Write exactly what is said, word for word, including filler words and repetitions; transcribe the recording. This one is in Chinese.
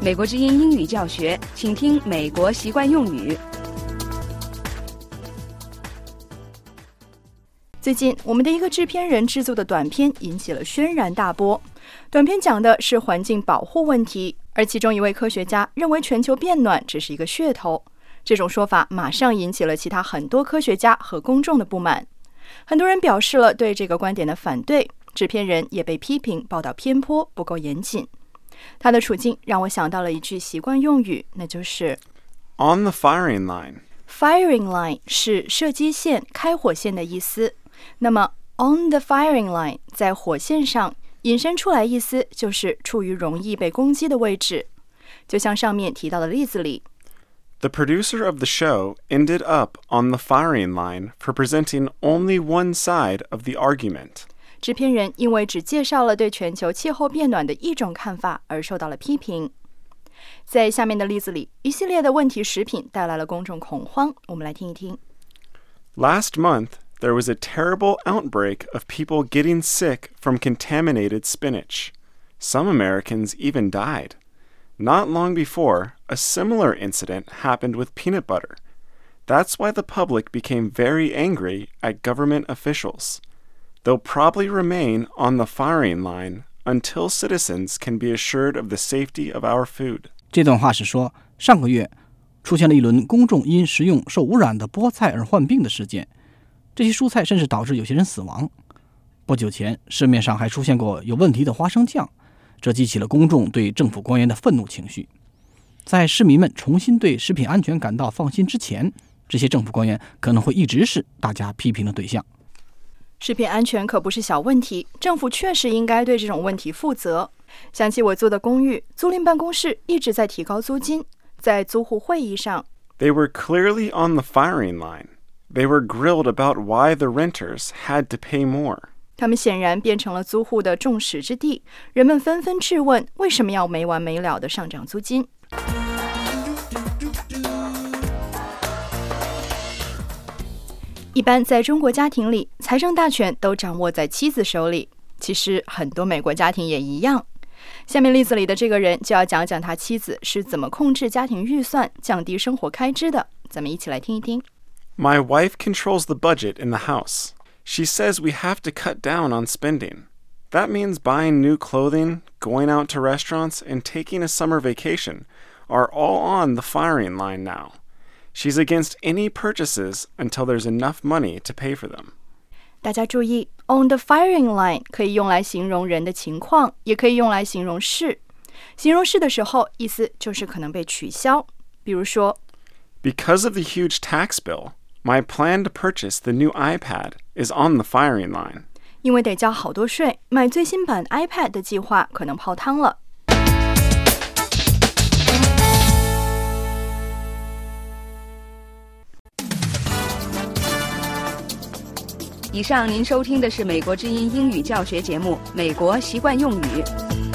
美国之音英语教学，请听美国习惯用语。最近，我们的一个制片人制作的短片引起了轩然大波。短片讲的是环境保护问题，而其中一位科学家认为全球变暖只是一个噱头。这种说法马上引起了其他很多科学家和公众的不满。很多人表示了对这个观点的反对，制片人也被批评报道偏颇，不够严谨。他的处境让我想到了一句习惯用语，那就是 on the firing line。Firing line 是射击线、开火线的意思。那么 on the firing line 在火线上引申出来意思就是处于容易被攻击的位置。就像上面提到的例子里， The producer of the show ended up on the firing line for presenting only one side of the argument。 制片人因为只介绍了对全球气候变暖的一种看法而受到了批评。在下面的例子里，一系列的问题食品带来了公众恐慌，我们来听一听。 Last month, there was a terrible outbreak of people getting sick from contaminated spinach. Some Americans even died. Not long before, a similar incident happened with peanut butter. That's why the public became very angry at government officials.They'll probably remain on the firing line until citizens can be assured of the safety of our food. 这段话是说，上个月出现了一轮公众因食用受污染的菠菜而患病的事件，这些蔬菜甚至导致有些人死亡。不久前，市面上还出现过有问题的花生酱，这激起了公众对政府官员的愤怒情绪。在市民们重新对食品安全感到放心之前，这些政府官员可能会一直是大家批评的对象。 食品安全可不是小问题，政府确实应该对这种问题负责。想起我租的公寓，租赁办公室一直在提高租金，在租户会议上 They were clearly on the firing line. They were grilled about why the renters had to pay more. 他们显然变成了租户的众矢之的，人们纷纷质问为什么要没完没了地上涨租金。一般在中国家庭里，财政大权都掌握在妻子手里。其实很多美国家庭也一样。下面例子里的这个人就要讲讲他妻子是怎么控制家庭预算、降低生活开支的。咱们一起来听一听。 My wife controls the budget in the house. She says we have to cut down on spending. That means buying new clothing, going out to restaurants, and taking a summer vacation are all on the firing line now.She's against any purchases until there's enough money to pay for them. 大家注意 on the firing line 可以用来形容人的情况，也可以用来形容事。形容事的时候，意思就是可能被取消。比如说 Because of the huge tax bill, my plan to purchase the new iPad is on the firing line. 因为得交好多税，买最新版 iPad 的计划可能泡汤了。以上您收听的是美国之音英语教学节目《美国习惯用语》。